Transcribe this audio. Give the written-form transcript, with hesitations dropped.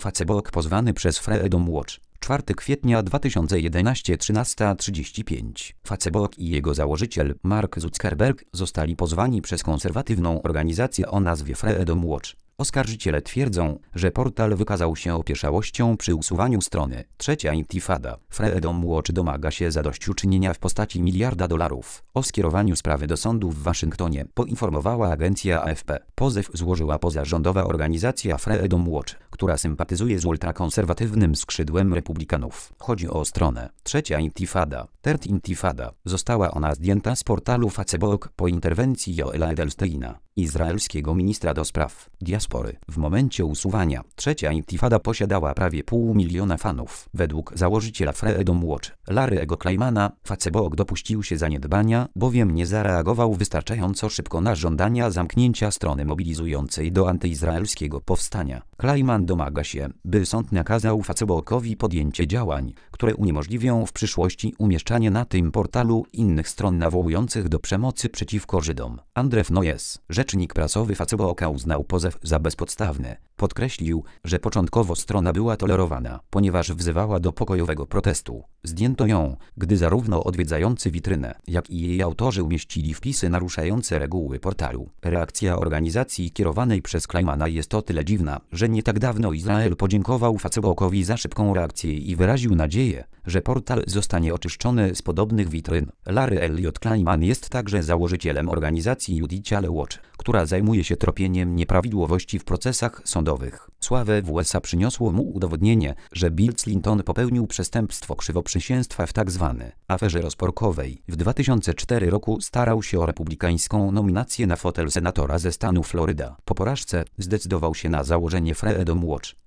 Facebook pozwany przez Freedom Watch. 4 kwietnia 2011 13:35. Facebook i jego założyciel Mark Zuckerberg zostali pozwani przez konserwatywną organizację o nazwie Freedom Watch. Oskarżyciele twierdzą, że portal wykazał się opieszałością przy usuwaniu strony. Trzecia intifada. Freedom Watch domaga się zadośćuczynienia w postaci $1 miliarda. O skierowaniu sprawy do sądu w Waszyngtonie poinformowała agencja AFP. Pozew złożyła pozarządowa organizacja Freedom Watch, która sympatyzuje z ultrakonserwatywnym skrzydłem republikanów. Chodzi o stronę. Trzecia intifada. Third Intifada. Została ona zdjęta z portalu Facebook po interwencji Joela Edelsteina, izraelskiego ministra do spraw diaspory. W momencie usuwania trzecia intifada posiadała prawie 500 000 fanów. Według założyciela Freedom Watch, Larry'ego Klaymana, Facebook dopuścił się zaniedbania, bowiem nie zareagował wystarczająco szybko na żądania zamknięcia strony mobilizującej do antyizraelskiego powstania. Klayman domaga się, by sąd nakazał Facebookowi podjęcie działań, które uniemożliwią w przyszłości umieszczanie na tym portalu innych stron nawołujących do przemocy przeciwko Żydom. Andrew Noyes, rzecznik prasowy Facebooka, uznał pozew za bezpodstawny. Podkreślił, że początkowo strona była tolerowana, ponieważ wzywała do pokojowego protestu. Zdjęto ją, gdy zarówno odwiedzający witrynę, jak i jej autorzy umieścili wpisy naruszające reguły portalu. Reakcja organizacji kierowanej przez Klaymana jest o tyle dziwna, że nie tak dawno Izrael podziękował Facebookowi za szybką reakcję i wyraził nadzieję, że portal zostanie oczyszczony z podobnych witryn. Larry Elliot Klayman jest także założycielem organizacji Judicial Watch, która zajmuje się tropieniem nieprawidłowości w procesach sądowych. Sławę w USA przyniosło mu udowodnienie, że Bill Clinton popełnił przestępstwo krzywoprzysięstwa w tzw. aferze rozporkowej. W 2004 roku starał się o republikańską nominację na fotel senatora ze stanu Floryda. Po porażce zdecydował się na założenie Freedom Watch.